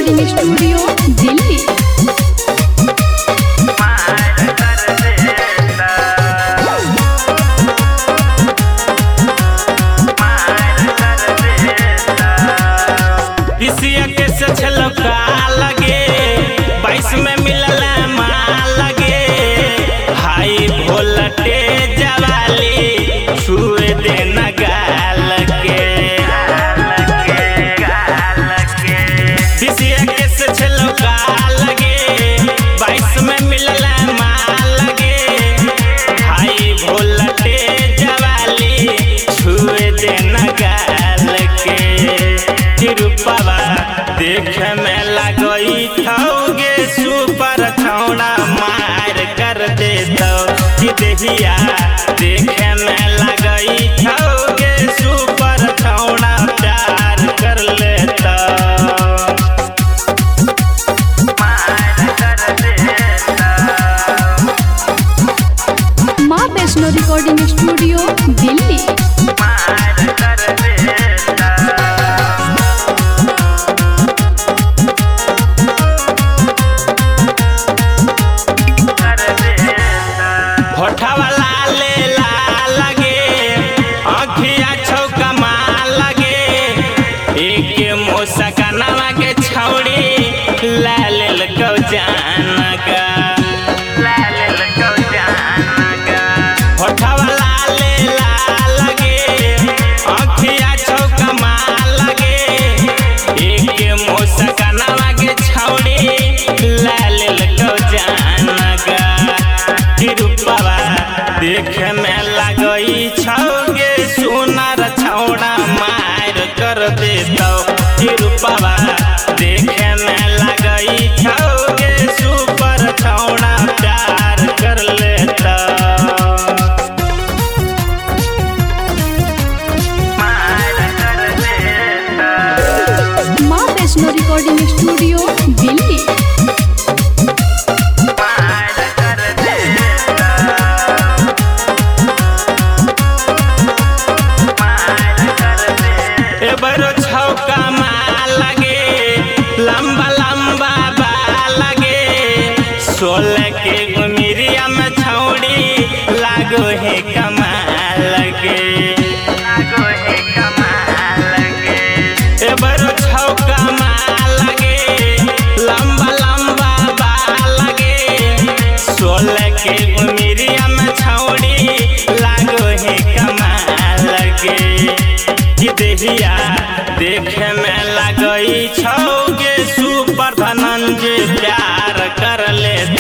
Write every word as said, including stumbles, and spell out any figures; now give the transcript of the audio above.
Recording studio Delhi. लगे बाईस में मिलल माल लगे हाई वोल्टेज वाली छुए देना गाल के बीसिया के से छलो गाल लगे बाईस में मिलल माल लगे हाई वोल्टेज वाली छुए देना गाल के रूपवा देखे में लगई थोगे सुपर छौड़ा मार कर दे तो कि देहिया देखे में लगई थोगे सुपर छौड़ा प्यार कर ले तो मार कर दे माँ वैष्णो रिकॉर्डिंग स्टूडियो दिल्ली। सकनवा के छौड़ी लाल कौ जाना का लाल कौ जाना का होठवा लाल लाल लगे अखिया छौका माल लगे एक मुस्कनवा के छौड़ी लाल कौ जाना का रूपवा देखे में लगई छौगे सुनर छौड़ा मार कर दे तो रूपवा देखे में लगई छौगे सुपर छौड़ा प्यार कर ले तो मार कर ले माँ वैष्णो रिकॉर्डिंग स्टूडियो दिल्ली। मार कर दे मार कर दे ए बरो छौका लंबा लंबा बाल लगे सोलह के उमिरिया में छौड़ी लागो है कमाल लगे लागो है कमाल लगे ए बरो छौका माल लगे लंबा लंबा बाल लगे सोलह के उमिरिया में छौड़ी लागो है कमाल लगे कि देहिया देखे में लगई छौगे सुपर धनंजय प्यार कर ले